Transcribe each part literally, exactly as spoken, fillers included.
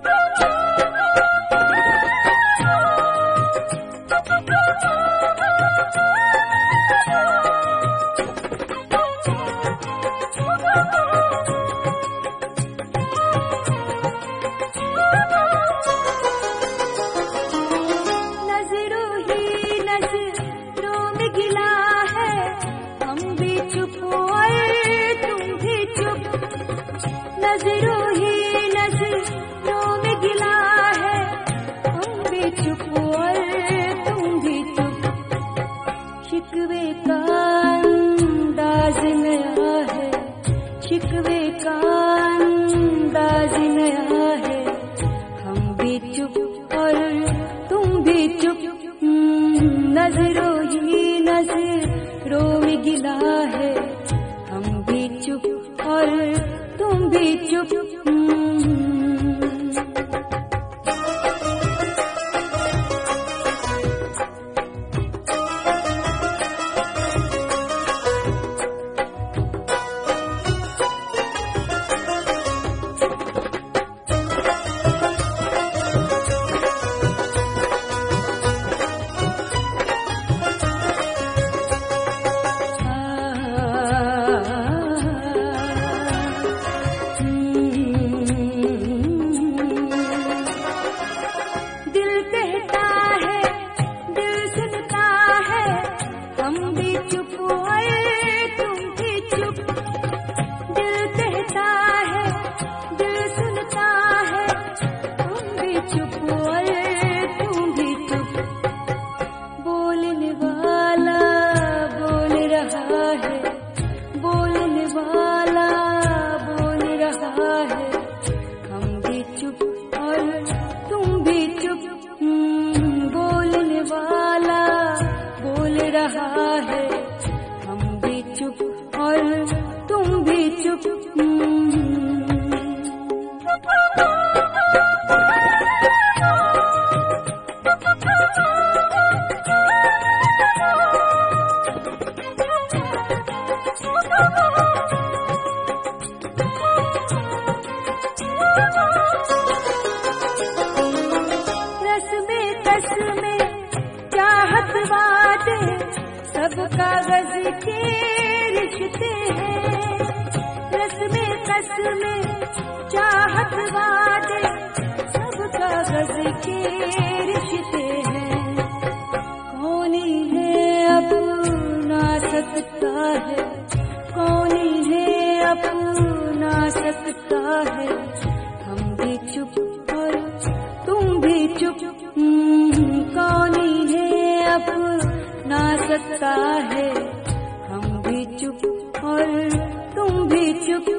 नजरों ही नजरों में गिला है, हम भी चुप और तुम भी चुप। शिकवे का अंदाज नया है, शिकवे का अंदाज नया है, हम भी चुप और तुम भी चुप। नजरों ही नजरों में गिला है, हम भी चुप और तुम भी चुप। कागज के रिश्ते हैं, रस्मे कसमे चाहत वादे, सब कागज के रिश्ते हैं। कौन है अपना सकता है, कौन है अपना सकता है, हम भी चुप और तुम भी चुप। कौन है अपना सकता है, हम भी चुप और तुम भी चुप।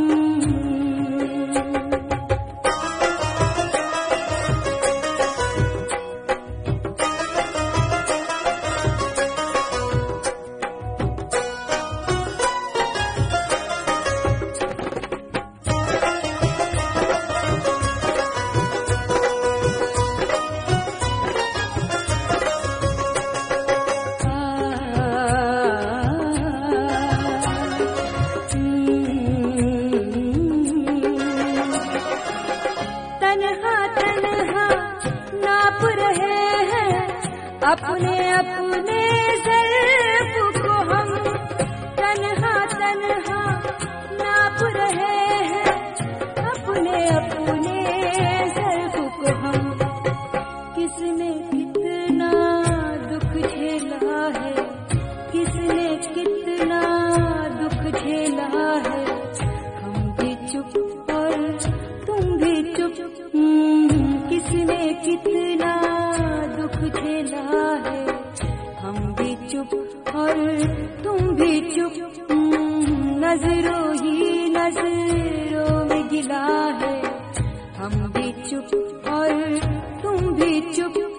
अपने अपने ज़र्फ़ को हम तन्हा तन्हा नाप रहे हैं, अपने अपने ज़र्फ़ को हम। किसने कितना दुख झेला है, किसने कितना दुख झेला है, हम भी चुप और तुम भी चुप। किसने कितना दुख झेला है, हम भी चुप और तुम भी चुप। नजरों ही नजरों में गिला है, हम भी चुप और तुम भी चुप।